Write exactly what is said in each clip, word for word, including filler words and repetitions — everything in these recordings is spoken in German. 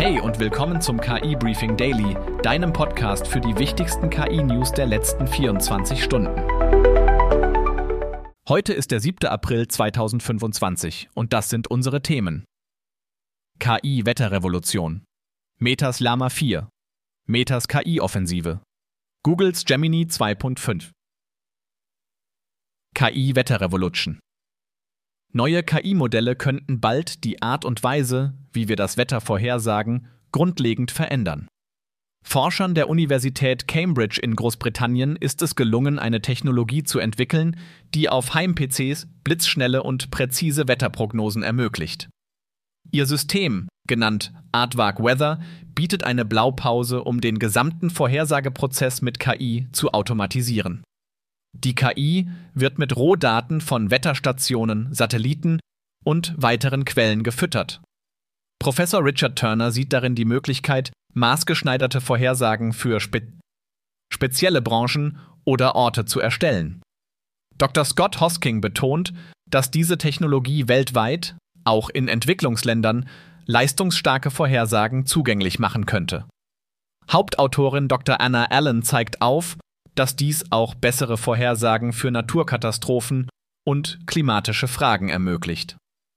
Hey und willkommen zum K I-Briefing Daily, deinem Podcast für die wichtigsten K I-News der letzten vierundzwanzig Stunden. Heute ist der siebter April zweitausendfünfundzwanzig und das sind unsere Themen. K I-Wetterrevolution, Metas Llama vier, Metas K I-Offensive, Googles Gemini zwei Punkt fünf. K I-Wetterrevolution. Neue K I-Modelle könnten bald die Art und Weise, wie wir das Wetter vorhersagen, grundlegend verändern. Forschern der Universität Cambridge in Großbritannien ist es gelungen, eine Technologie zu entwickeln, die auf Heim-P Cs blitzschnelle und präzise Wetterprognosen ermöglicht. Ihr System, genannt Aardvark Weather, bietet eine Blaupause, um den gesamten Vorhersageprozess mit K I zu automatisieren. Die K I wird mit Rohdaten von Wetterstationen, Satelliten und weiteren Quellen gefüttert. Professor Richard Turner sieht darin die Möglichkeit, maßgeschneiderte Vorhersagen für spe- spezielle Branchen oder Orte zu erstellen. Doktor Scott Hosking betont, dass diese Technologie weltweit, auch in Entwicklungsländern, leistungsstarke Vorhersagen zugänglich machen könnte. Hauptautorin Doktor Anna Allen zeigt auf, dass dies auch bessere Vorhersagen für Naturkatastrophen und klimatische Fragen ermöglicht.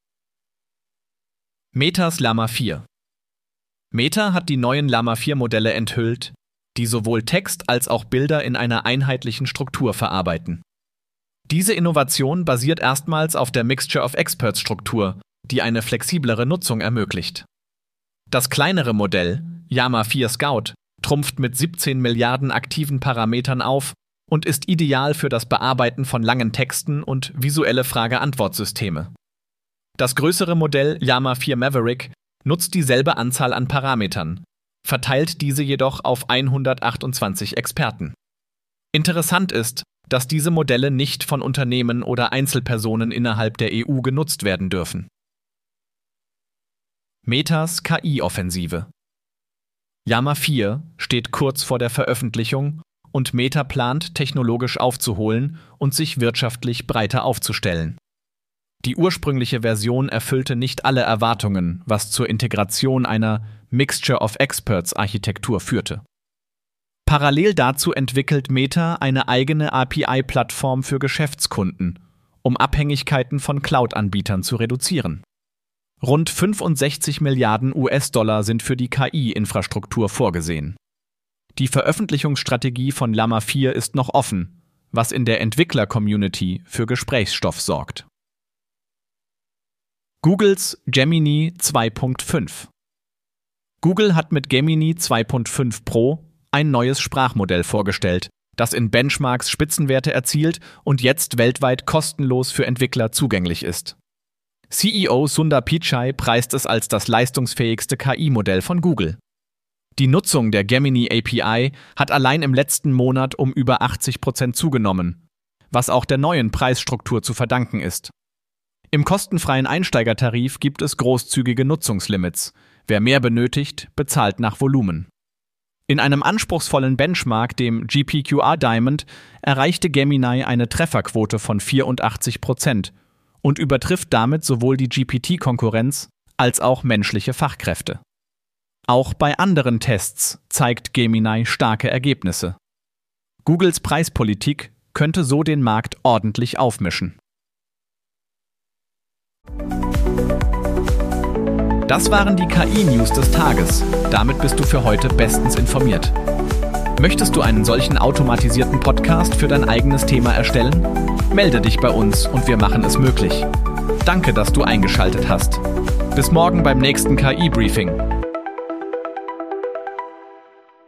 Metas Llama vier. Meta hat die neuen Llama vier Modelle enthüllt, die sowohl Text als auch Bilder in einer einheitlichen Struktur verarbeiten. Diese Innovation basiert erstmals auf der Mixture of Experts Struktur, die eine flexiblere Nutzung ermöglicht. Das kleinere Modell, Llama vier Scout, trumpft mit siebzehn Milliarden aktiven Parametern auf und ist ideal für das Bearbeiten von langen Texten und visuelle Frage-Antwort-Systeme. Das größere Modell Llama vier Maverick nutzt dieselbe Anzahl an Parametern, verteilt diese jedoch auf hundertachtundzwanzig Experten. Interessant ist, dass diese Modelle nicht von Unternehmen oder Einzelpersonen innerhalb der E U genutzt werden dürfen. Metas K I-Offensive. Llama vier steht kurz vor der Veröffentlichung und Meta plant, technologisch aufzuholen und sich wirtschaftlich breiter aufzustellen. Die ursprüngliche Version erfüllte nicht alle Erwartungen, was zur Integration einer Mixture of Experts Architektur führte. Parallel dazu entwickelt Meta eine eigene A P I-Plattform für Geschäftskunden, um Abhängigkeiten von Cloud-Anbietern zu reduzieren. Rund fünfundsechzig Milliarden U S-Dollar sind für die K I-Infrastruktur vorgesehen. Die Veröffentlichungsstrategie von Llama vier ist noch offen, was in der Entwickler-Community für Gesprächsstoff sorgt. Googles Gemini zwei Punkt fünf. Google hat mit Gemini zwei Punkt fünf Pro ein neues Sprachmodell vorgestellt, das in Benchmarks Spitzenwerte erzielt und jetzt weltweit kostenlos für Entwickler zugänglich ist. C E O Sundar Pichai preist es als das leistungsfähigste K I-Modell von Google. Die Nutzung der Gemini A P I hat allein im letzten Monat um über achtzig Prozent zugenommen, was auch der neuen Preisstruktur zu verdanken ist. Im kostenfreien Einsteigertarif gibt es großzügige Nutzungslimits. Wer mehr benötigt, bezahlt nach Volumen. In einem anspruchsvollen Benchmark, dem G P Q R Diamond, erreichte Gemini eine Trefferquote von vierundachtzig Prozent und übertrifft damit sowohl die G P T-Konkurrenz als auch menschliche Fachkräfte. Auch bei anderen Tests zeigt Gemini starke Ergebnisse. Googles Preispolitik könnte so den Markt ordentlich aufmischen. Das waren die K I-News des Tages. Damit bist du für heute bestens informiert. Möchtest du einen solchen automatisierten Podcast für dein eigenes Thema erstellen? Melde dich bei uns und wir machen es möglich. Danke, dass du eingeschaltet hast. Bis morgen beim nächsten K I-Briefing.